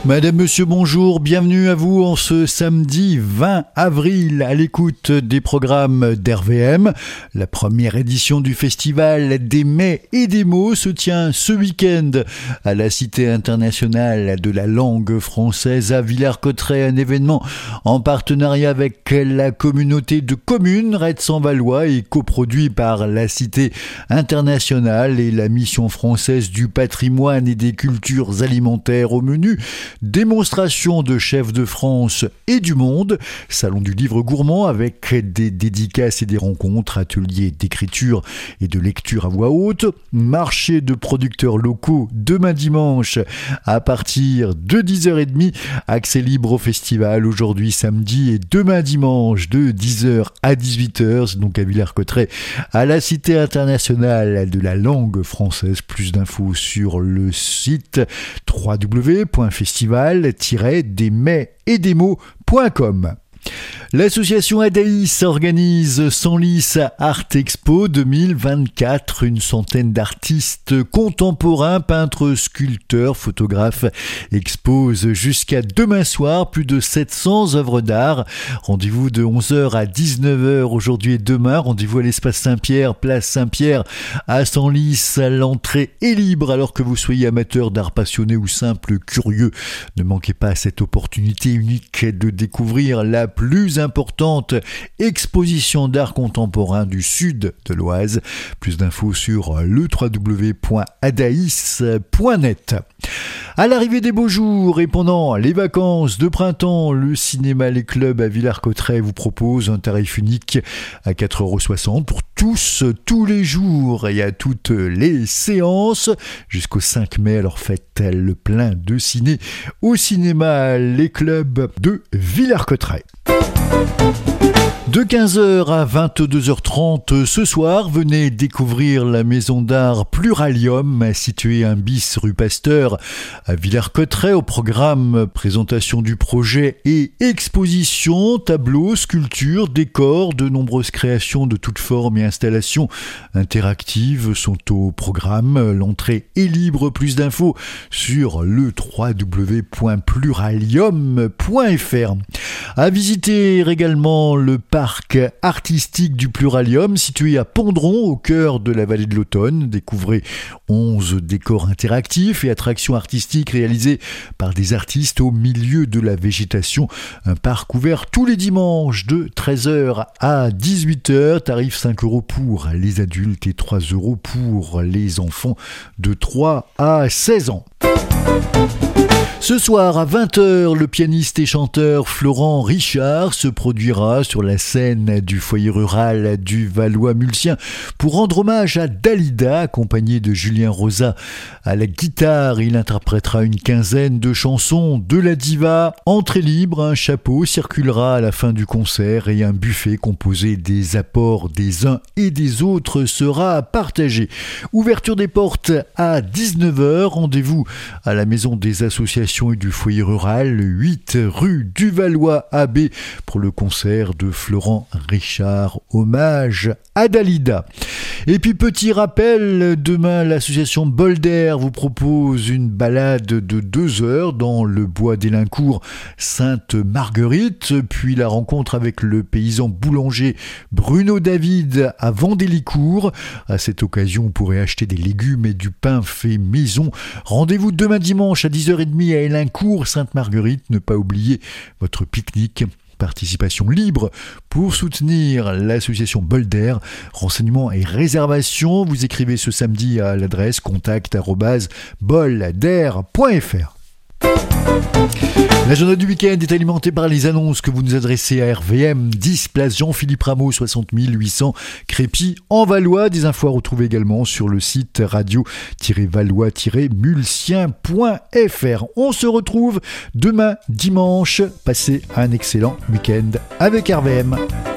Madame, monsieur, bonjour, bienvenue à vous en ce samedi 20 avril à l'écoute des programmes d'RVM. La première édition du festival des mets et des mots se tient ce week-end à la Cité internationale de la langue française à Villers-Cotterêts, un événement en partenariat avec la communauté de communes Retz-en-Valois et coproduit par la Cité internationale et la mission française du patrimoine et des cultures alimentaires au menu. Démonstration de chefs de France et du monde, salon du livre gourmand avec des dédicaces et des rencontres, ateliers d'écriture et de lecture à voix haute, marché de producteurs locaux demain dimanche à partir de 10h30, accès libre au festival aujourd'hui samedi et demain dimanche de 10h à 18h, donc à Villers-Cotterêts, à la Cité internationale de la langue française. Plus d'infos sur le site www.festival-des-mets-et-des-mots.com. L'association Adaïs organise Senlis Art Expo 2024. Une centaine d'artistes contemporains, peintres, sculpteurs, photographes exposent jusqu'à demain soir plus de 700 œuvres d'art. Rendez-vous de 11h à 19h aujourd'hui et demain. Rendez-vous à l'espace Saint-Pierre, place Saint-Pierre à Senlis. L'entrée est libre alors que vous soyez amateur d'art passionné ou simple curieux. Ne manquez pas cette opportunité unique de découvrir la plus importante exposition d'art contemporain du sud de l'Oise. Plus d'infos sur le www.adaïs.net. À l'arrivée des beaux jours et pendant les vacances de printemps, le cinéma Les Clubs à Villers-Cotterêts vous propose un tarif unique à 4,60 € pour tous les jours et à toutes les séances jusqu'au 5 mai. Alors faites le plein de ciné au cinéma Les Clubs de Villers-Cotterêts. De 15h à 22h30 ce soir, venez découvrir la maison d'art Pluralium, située 1 bis rue Pasteur à Villers-Cotterêts. Au programme, présentation du projet et exposition, tableaux, sculptures, décors, de nombreuses créations de toutes formes et installations interactives sont au programme. L'entrée est libre. Plus d'infos sur le www.pluralium.fr. À visiter également le parc artistique du Pluralium, situé à Pondron, au cœur de la vallée de l'Automne. Découvrez 11 décors interactifs et attractions artistiques réalisées par des artistes au milieu de la végétation. Un parc ouvert tous les dimanches de 13h à 18h. Tarif 5 € pour les adultes et 3 € pour les enfants de 3 à 16 ans. Ce soir à 20h, le pianiste et chanteur Florent Richard se produira sur la scène du foyer rural du Valois-Mulsien pour rendre hommage à Dalida, accompagné de Julien Rosa à la guitare. Il interprétera une quinzaine de chansons de la diva. Entrée libre, un chapeau circulera à la fin du concert et un buffet composé des apports des uns et des autres sera partagé. Ouverture des portes à 19h. Rendez-vous à la maison des associations et du foyer rural, 8 rue du Valois AB pour le concert de Florent Richard, hommage à Dalida. Et puis petit rappel, demain l'association Bolder vous propose une balade de 2 heures dans le bois d'Élincourt Sainte-Marguerite, puis la rencontre avec le paysan boulanger Bruno David à Vendélicourt. À cette occasion, vous pourrez acheter des légumes et du pain fait maison. Rendez-vous demain dimanche à 10h30 à Élincourt Sainte-Marguerite. Ne pas oublier votre pique-nique. Participation libre pour soutenir l'association Bolder. Renseignements et réservations, vous écrivez ce samedi à l'adresse contact@bolder.fr. L'agenda du week-end est alimenté par les annonces que vous nous adressez à RVM 10 place Jean-Philippe Rameau 60 800 Crépy en Valois. Des infos à retrouver également sur le site radio-valois-mulsien.fr. On se retrouve demain dimanche. Passez un excellent week-end avec RVM.